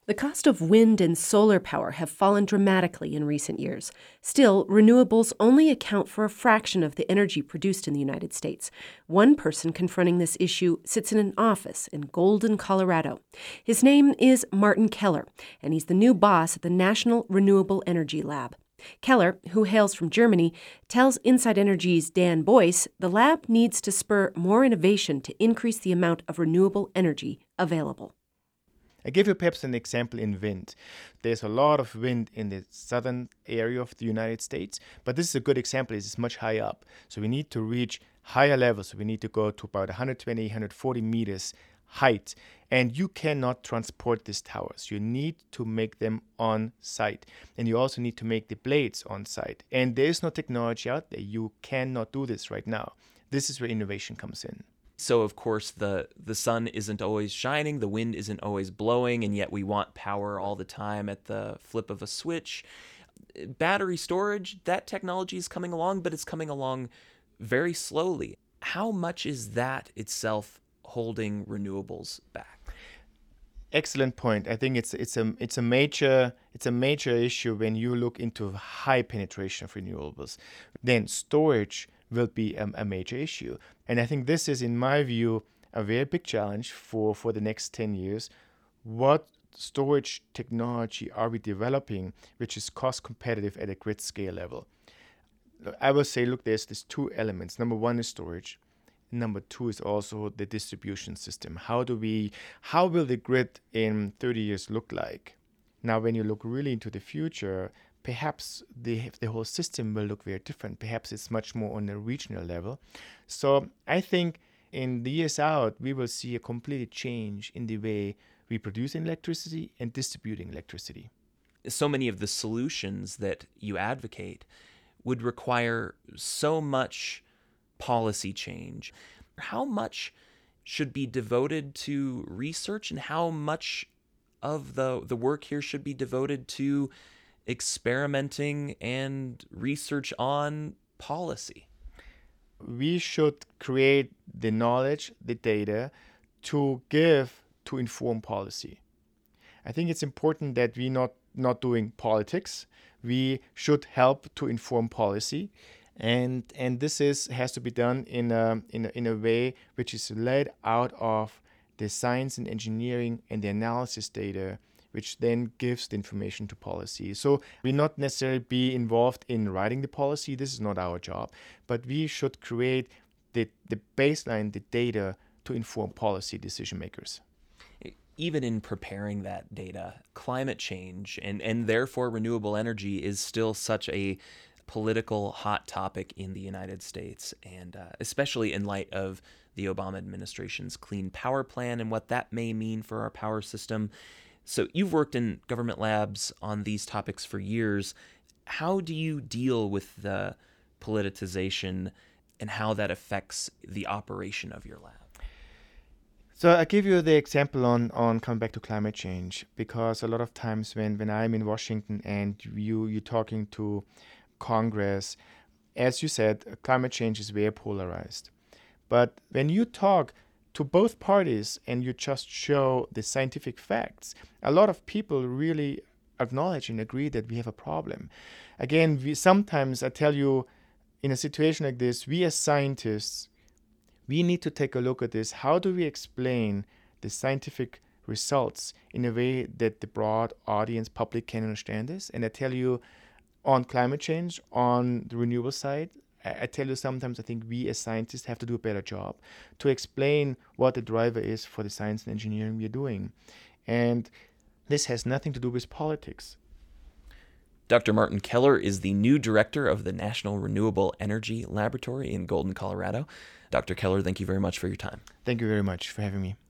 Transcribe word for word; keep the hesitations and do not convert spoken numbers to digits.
The cost of wind and solar power have fallen dramatically in recent years. Still, renewables only account for a fraction of the energy produced in the United States. One person confronting this issue sits in an office in Golden, Colorado. His name is Martin Keller, and he's the new boss at the National Renewable Energy Lab. Keller, who hails from Germany, tells Inside Energy's Dan Boyce the lab needs to spur more innovation to increase the amount of renewable energy available. I give you perhaps an example in wind. There's a lot of wind in the southern area of the United States, but this is a good example. It's much higher up. So we need to reach higher levels. We need to go to about one hundred twenty, one hundred forty meters height. And you cannot transport these towers. You need to make them on site. And you also need to make the blades on site. And there is no technology out there. You cannot do this right now. This is where innovation comes in. So, of course, the, the sun isn't always shining, the wind isn't always blowing, and yet we want power all the time at the flip of a switch. Battery storage, that technology is coming along, but it's coming along very slowly. How much is that itself holding renewables back? Excellent point. I think it's it's a it's a major it's a major issue when you look into high penetration of renewables. Then storage will be a, a major issue. And I think this is, in my view, a very big challenge for, for the next ten years. What storage technology are we developing which is cost competitive at a grid scale level? I will say, look, there's these two elements. Number one is storage. Number two is also the distribution system. How do we, how will the grid in thirty years look like? Now, when you look really into the future, perhaps the the whole system will look very different. Perhaps it's much more on a regional level. So I think in the years out, we will see a complete change in the way we produce electricity and distributing electricity. So many of the solutions that you advocate would require so much policy change. How much should be devoted to research, and how much of the, the work here should be devoted to experimenting and research on policy? We should create the knowledge, the data to give, to inform policy. I think it's important that we not not doing politics. We should help to inform policy. And and this is has to be done in a, in a, in a way which is led out of the science and engineering and the analysis data, which then gives the information to policy. So we not necessarily be involved in writing the policy. This is not our job, but we should create the, the baseline, the data to inform policy decision makers. Even in preparing that data, climate change and, and therefore renewable energy is still such a political hot topic in the United States, and uh, especially in light of the Obama administration's Clean Power Plan and what that may mean for our power system. So you've worked in government labs on these topics for years. How do you deal with the politicization and how that affects the operation of your lab? So I give you the example on, on coming back to climate change, because a lot of times when, when I'm in Washington and you, you're talking to Congress, as you said, climate change is very polarized. But when you talk to both parties and you just show the scientific facts, a lot of people really acknowledge and agree that we have a problem. Again, we sometimes, I tell you, in a situation like this, we as scientists, we need to take a look at this. How do we explain the scientific results in a way that the broad audience, public, can understand this? And I tell you, on climate change, on the renewable side, I tell you sometimes I think we as scientists have to do a better job to explain what the driver is for the science and engineering we're doing. And this has nothing to do with politics. Doctor Martin Keller is the new director of the National Renewable Energy Laboratory in Golden, Colorado. Doctor Keller, thank you very much for your time. Thank you very much for having me.